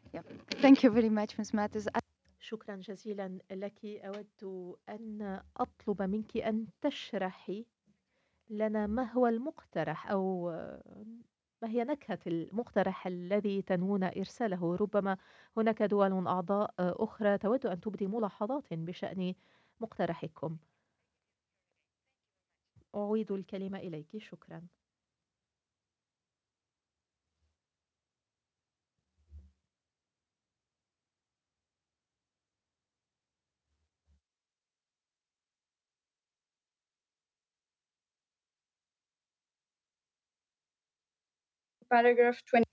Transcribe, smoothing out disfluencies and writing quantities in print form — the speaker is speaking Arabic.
Yeah. Thank you very much, Ms. Mathis. شكرا جزيلا لك. أود أن أطلب منك أن تشرحي لنا ما هو المقترح أو ما هي نكهة المقترح الذي تنوون إرساله. ربما هناك دول أعضاء أخرى تود أن تبدي ملاحظات بشأن مقترحكم. أعيد الكلمة إليك. شكرا. Paragraph 20.